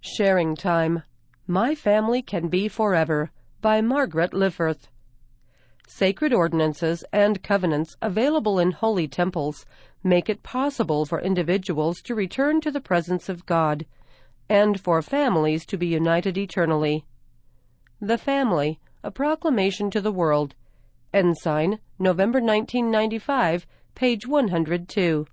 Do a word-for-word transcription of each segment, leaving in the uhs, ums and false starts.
Sharing Time. My Family Can Be Forever by Margaret Lifforth. Sacred ordinances and covenants available in holy temples make it possible for individuals to return to the presence of God, and for families to be united eternally. The Family, a Proclamation to the World. Ensign, November nineteen ninety-five, page one hundred two.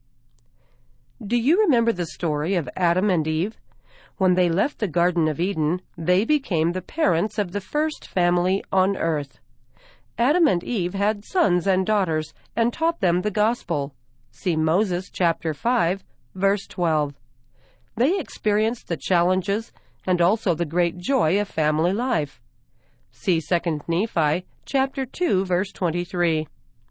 Do you remember the story of Adam and Eve? When they left the Garden of Eden, they became the parents of the first family on earth. Adam and Eve had sons and daughters and taught them the gospel. See Moses chapter five, verse twelve. They experienced the challenges and also the great joy of family life. See Second Nephi chapter two, verse twenty-three.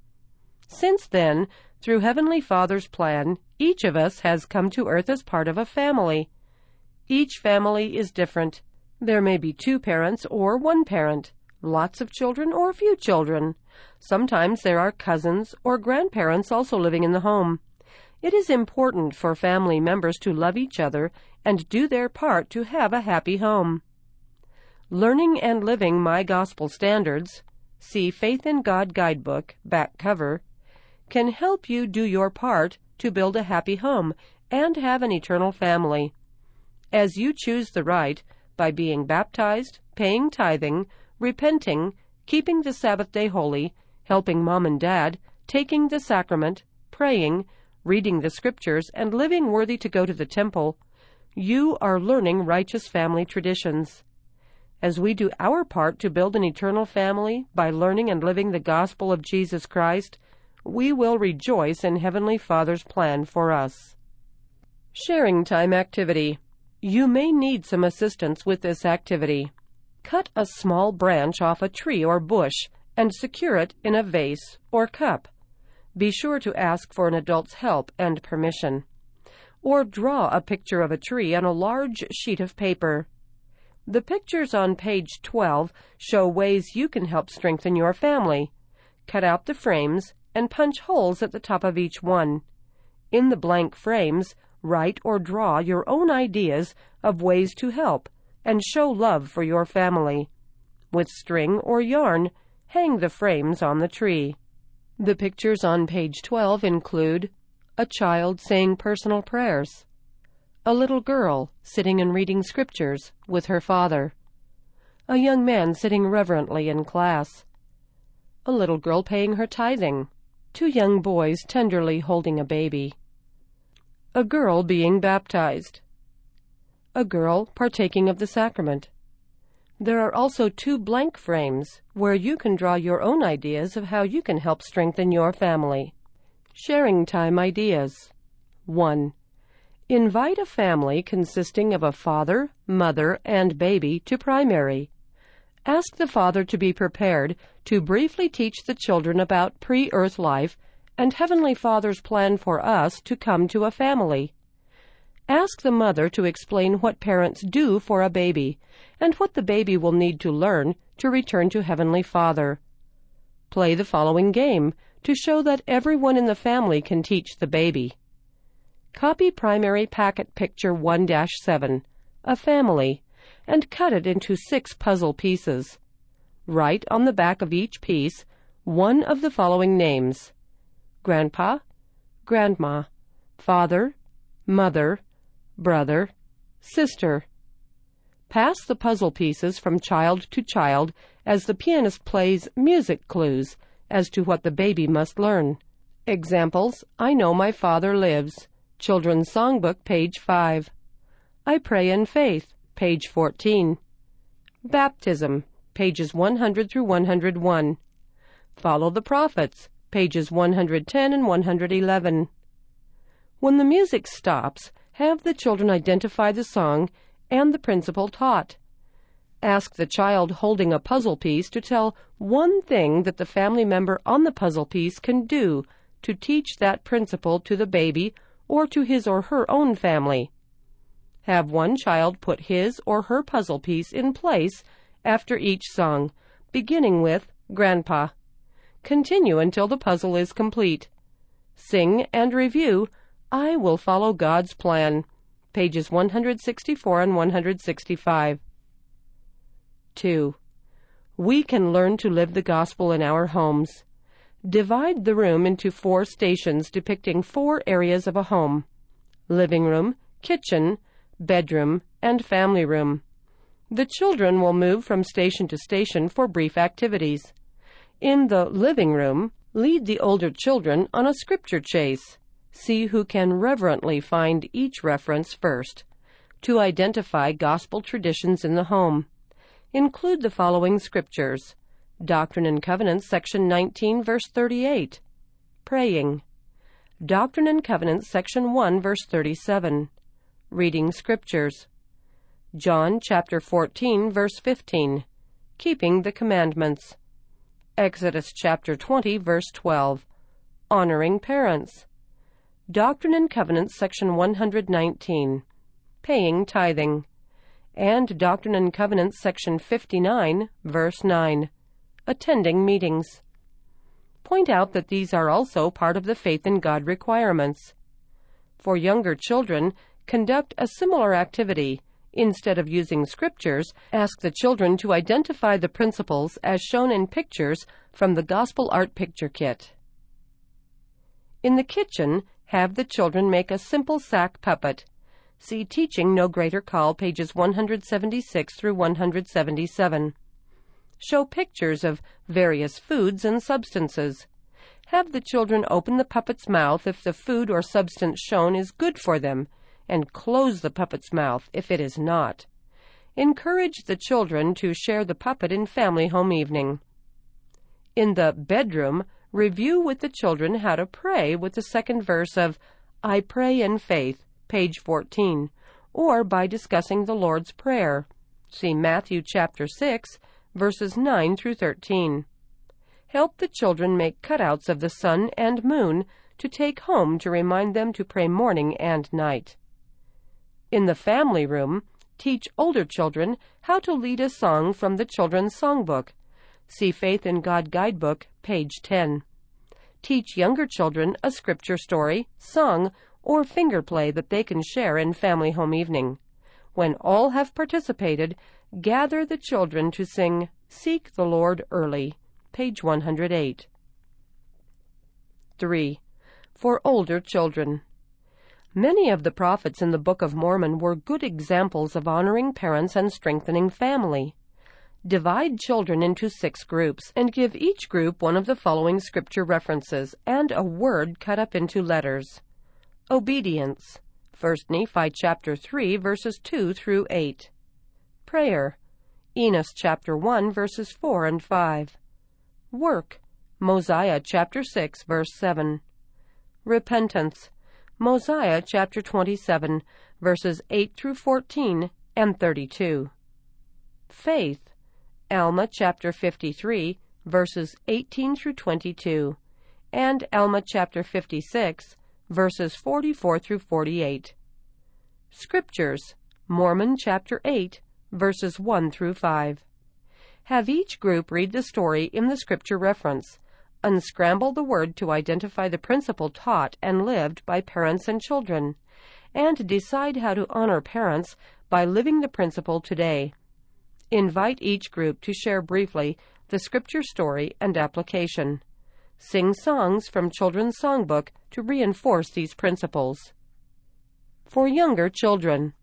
Since then, through Heavenly Father's plan, each of us has come to earth as part of a family. Each family is different. There may be two parents or one parent, lots of children or few children. Sometimes there are cousins or grandparents also living in the home. It is important for family members to love each other and do their part to have a happy home. Learning and Living My Gospel Standards, see Faith in God Guidebook, back cover, can help you do your part to build a happy home and have an eternal family. As you choose the right, by being baptized, paying tithing, repenting, keeping the Sabbath day holy, helping mom and dad, taking the sacrament, praying, reading the scriptures, and living worthy to go to the temple, you are learning righteous family traditions. As we do our part to build an eternal family by learning and living the gospel of Jesus Christ, we will rejoice in Heavenly Father's plan for us. Sharing Time Activity. You may need some assistance with this activity. Cut a small branch off a tree or bush and secure it in a vase or cup. Be sure to ask for an adult's help and permission. Or draw a picture of a tree on a large sheet of paper. The pictures on page twelve show ways you can help strengthen your family. Cut out the frames and punch holes at the top of each one. In the blank frames, write or draw your own ideas of ways to help and show love for your family. With string or yarn, hang the frames on the tree. The pictures on page twelve include a child saying personal prayers, a little girl sitting and reading scriptures with her father, a young man sitting reverently in class, a little girl paying her tithing, two young boys tenderly holding a baby, a girl being baptized, a girl partaking of the sacrament. There are also two blank frames where you can draw your own ideas of how you can help strengthen your family. Sharing Time Ideas. one. Invite a family consisting of a father, mother, and baby to primary. Ask the father to be prepared to briefly teach the children about pre-earth life and Heavenly Father's plan for us to come to a family. Ask the mother to explain what parents do for a baby and what the baby will need to learn to return to Heavenly Father. Play the following game to show that everyone in the family can teach the baby. Copy primary packet picture one dash seven, a family, and cut it into six puzzle pieces. Write on the back of each piece one of the following names: Grandpa, Grandma, Father, Mother, Brother, Sister. Pass the puzzle pieces from child to child as the pianist plays music clues as to what the baby must learn. Examples: I Know My Father Lives, Children's Songbook, page five. I Pray in Faith, page fourteen. Baptism, pages one hundred through one hundred one. Follow the Prophets, pages one hundred ten and one hundred eleven. When the music stops, have the children identify the song and the principle taught. Ask the child holding a puzzle piece to tell one thing that the family member on the puzzle piece can do to teach that principle to the baby or to his or her own family. Have one child put his or her puzzle piece in place after each song, beginning with Grandpa. Continue until the puzzle is complete. Sing and review I Will Follow God's Plan, pages one hundred sixty-four and one hundred sixty-five. two. We can learn to live the gospel in our homes. Divide the room into four stations depicting four areas of a home: living room, kitchen, bedroom, and family room. The children will move from station to station for brief activities. In the living room, lead the older children on a scripture chase. See who can reverently find each reference first. To identify gospel traditions in the home, include the following scriptures: Doctrine and Covenants, section nineteen, verse thirty-eight. Praying. Doctrine and Covenants, section one, verse thirty-seven. Reading scriptures. John chapter fourteen, verse fifteen. Keeping the commandments. Exodus chapter twenty, verse twelve. Honoring parents. Doctrine and Covenants, section one hundred nineteen. Paying tithing. And Doctrine and Covenants, section fifty-nine, verse nine. Attending meetings. Point out that these are also part of the faith in God requirements. For younger children, conduct a similar activity. Instead of using scriptures, ask the children to identify the principles as shown in pictures from the Gospel Art Picture Kit. In the kitchen, have the children make a simple sack puppet. See Teaching No Greater Call, pages one hundred seventy-six through one hundred seventy-seven. Show pictures of various foods and substances. Have the children open the puppet's mouth if the food or substance shown is good for them, and close the puppet's mouth if it is not. Encourage the children to share the puppet in family home evening. In the bedroom, review with the children how to pray with the second verse of I Pray in Faith, page fourteen, or by discussing the Lord's Prayer. See Matthew chapter six, verses nine through thirteen. Help the children make cutouts of the sun and moon to take home to remind them to pray morning and night. In the family room, teach older children how to lead a song from the Children's Songbook. See Faith in God Guidebook, page ten. Teach younger children a scripture story, song, or finger play that they can share in family home evening. When all have participated, gather the children to sing Seek the Lord Early, page one hundred eight. three. For older children. Many of the prophets in the Book of Mormon were good examples of honoring parents and strengthening family. Divide children into six groups and give each group one of the following scripture references and a word cut up into letters. Obedience. First Nephi chapter three, verses two through eight. Prayer. Enos chapter one, verses four and five. Work. Mosiah chapter six, verse seven. Repentance. Mosiah chapter twenty-seven, verses eight through fourteen and thirty-two. Faith. Alma chapter fifty-three, verses eighteen through twenty-two, and Alma chapter fifty-six, verses forty-four through forty-eight. Scriptures. Mormon chapter eight, verses one through five. Have each group read the story in the scripture reference. Unscramble the word to identify the principle taught and lived by parents and children, and decide how to honor parents by living the principle today. Invite each group to share briefly the scripture story and application. Sing songs from Children's Songbook to reinforce these principles. For younger children.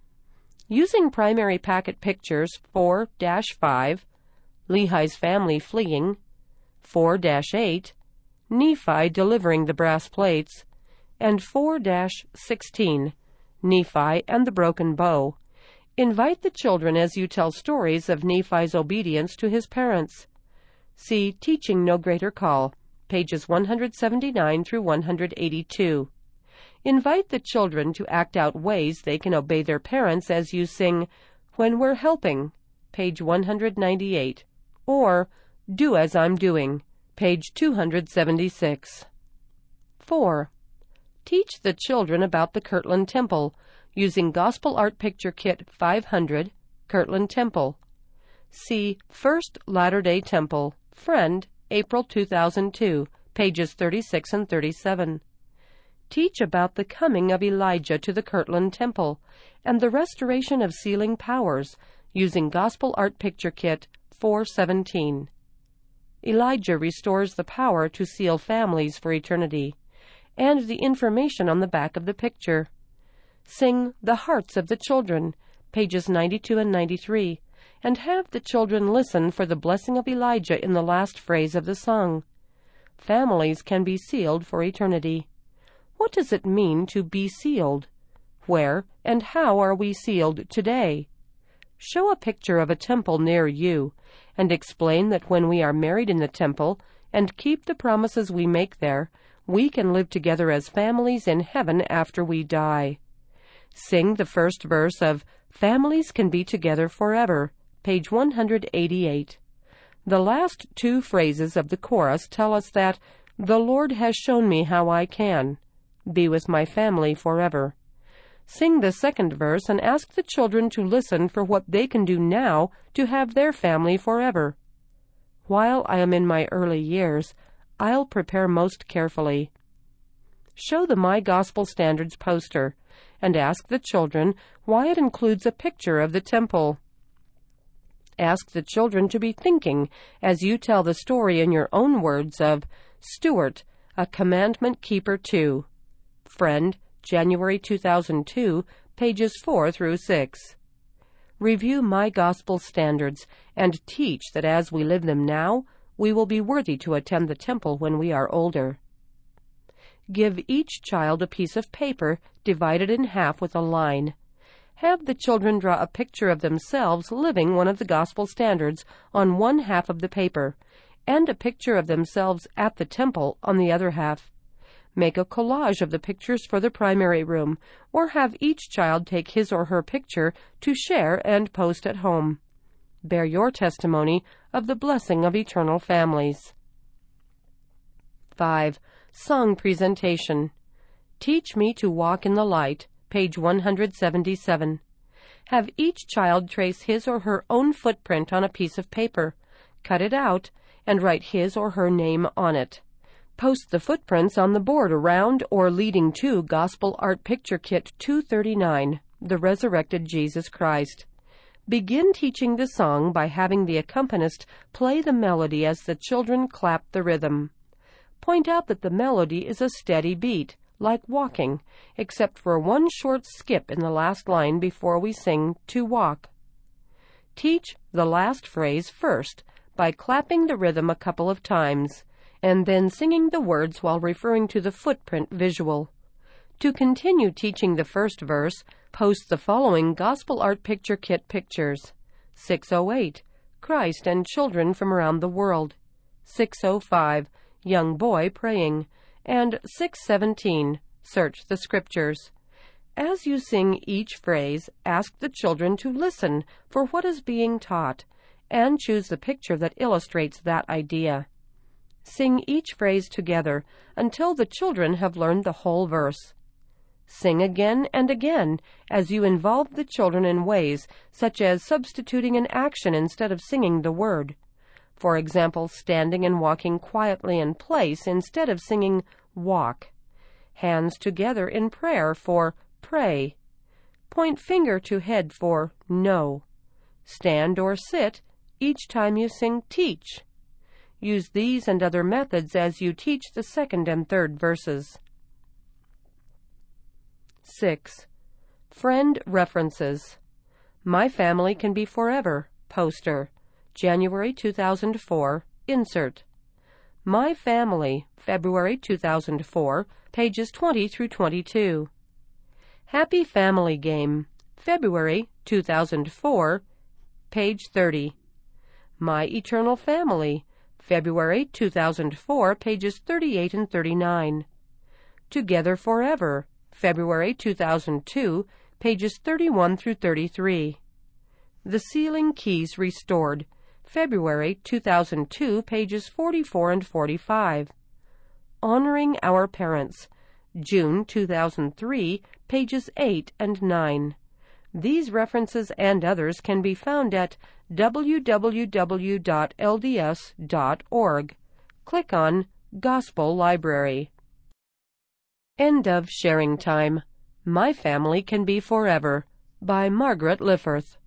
Using primary packet pictures four dash five, Lehi's family fleeing, four dash eight, Nephi delivering the brass plates, and four dash sixteen, Nephi and the broken bow. Invite the children as you tell stories of Nephi's obedience to his parents. See Teaching No Greater Call, pages one hundred seventy-nine through one hundred eighty-two. Invite the children to act out ways they can obey their parents as you sing When We're Helping, page one hundred ninety-eight, or Do As I'm Doing, page two hundred seventy-six. four. Teach the children about the Kirtland Temple, using Gospel Art Picture Kit five hundred, Kirtland Temple. See First Latter-day Temple, Friend, April two thousand two, pages thirty-six and thirty-seven. Teach about the coming of Elijah to the Kirtland Temple and the restoration of sealing powers using Gospel Art Picture Kit four seventeen. Elijah restores the power to seal families for eternity, and the information on the back of the picture. Sing The Hearts of the Children, pages ninety-two and ninety-three, and have the children listen for the blessing of Elijah in the last phrase of the song. Families can be sealed for eternity. What does it mean to be sealed? Where and how are we sealed today? Show a picture of a temple near you, and explain that when we are married in the temple and keep the promises we make there, we can live together as families in heaven after we die. Sing the first verse of Families Can Be Together Forever, page one hundred eighty-eight. The last two phrases of the chorus tell us that the Lord has shown me how I can be with my family forever. Sing the second verse and ask the children to listen for what they can do now to have their family forever. While I am in my early years, I'll prepare most carefully. Show the My Gospel Standards poster and ask the children why it includes a picture of the temple. Ask the children to be thinking as you tell the story in your own words of Stuart, a commandment keeper too. Friend, January two thousand two, pages four through six. Review My Gospel Standards and teach that as we live them now, we will be worthy to attend the temple when we are older. Give each child a piece of paper divided in half with a line. Have the children draw a picture of themselves living one of the Gospel Standards on one half of the paper, and a picture of themselves at the temple on the other half. Make a collage of the pictures for the primary room, or have each child take his or her picture to share and post at home. Bear your testimony of the blessing of eternal families. five. Song Presentation. Teach Me to Walk in the Light, page one hundred seventy-seven. Have each child trace his or her own footprint on a piece of paper, cut it out, and write his or her name on it. Post the footprints on the board around or leading to Gospel Art Picture Kit two thirty-nine, The Resurrected Jesus Christ. Begin teaching the song by having the accompanist play the melody as the children clap the rhythm. Point out that the melody is a steady beat, like walking, except for one short skip in the last line before we sing To Walk. Teach the last phrase first by clapping the rhythm a couple of times, and then singing the words while referring to the footprint visual. To continue teaching the first verse, post the following Gospel Art Picture Kit pictures. six oh eight, Christ and children from around the world. six oh five, young boy praying. And six seventeen, search the scriptures. As you sing each phrase, ask the children to listen for what is being taught, and choose the picture that illustrates that idea. Sing each phrase together until the children have learned the whole verse. Sing again and again as you involve the children in ways such as substituting an action instead of singing the word. For example, standing and walking quietly in place instead of singing walk. Hands together in prayer for pray. Point finger to head for no. Stand or sit each time you sing teach. Use these and other methods as you teach the second and third verses. six. Friend References. My Family Can Be Forever, poster, January two thousand four, insert. My Family, February two thousand four, pages twenty through twenty-two. Happy Family Game, February two thousand four, page thirty. My Eternal Family, February two thousand four, pages thirty-eight and thirty-nine. Together Forever, February two thousand two, pages thirty-one through thirty-three. The Sealing Keys Restored, February two thousand two, pages forty-four and forty-five. Honoring Our Parents, June two thousand three, pages eight and nine. These references and others can be found at w w w dot l d s dot org. Click on Gospel Library. End of sharing time. My Family Can Be Forever by Margaret Lifforth.